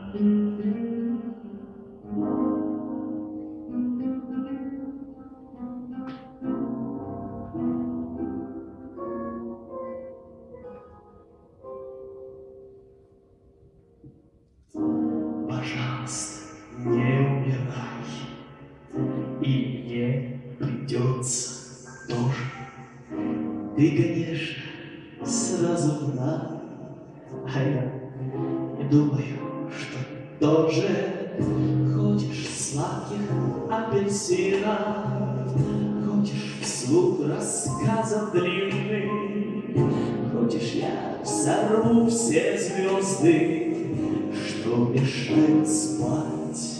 Пожалуйста, не умирай, и мне придется тоже. Ты, конечно, сразу в а я думаю, что тоже. Хочешь сладких апельсинов, хочешь вслух рассказов длинных, хочешь я взорву все звезды, что мешает спать.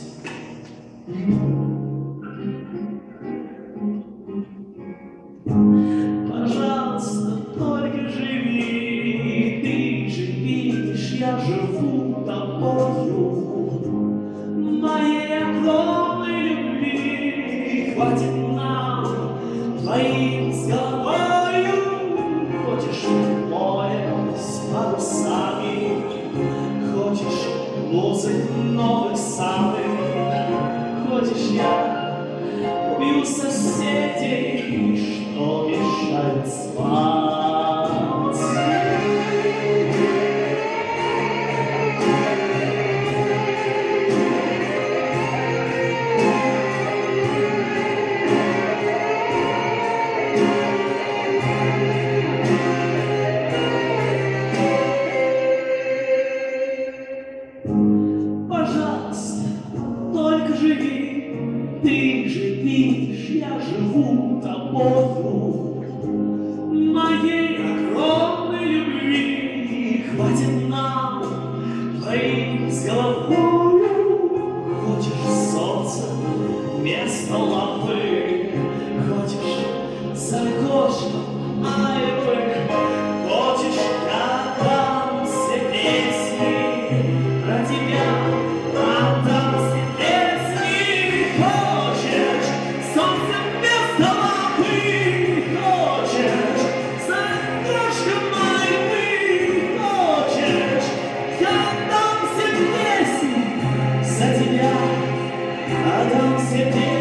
Пожалуйста, только живи, ты же видишь, я живу тобою. Моей огромной любви хватит нам двоим с головою. Хочешь море с парусами, хочешь музык новых самых, хочешь я убью соседей, что мешают спать. Пожалуйста, только живи, ты же видишь, я живу тобою. Моей огромной любви хватит нам двоим с головою. Хочешь солнце вместо лампы, хочешь за окошком альпы, хочешь я дам все песни про тебя. За тебя отдам все песни.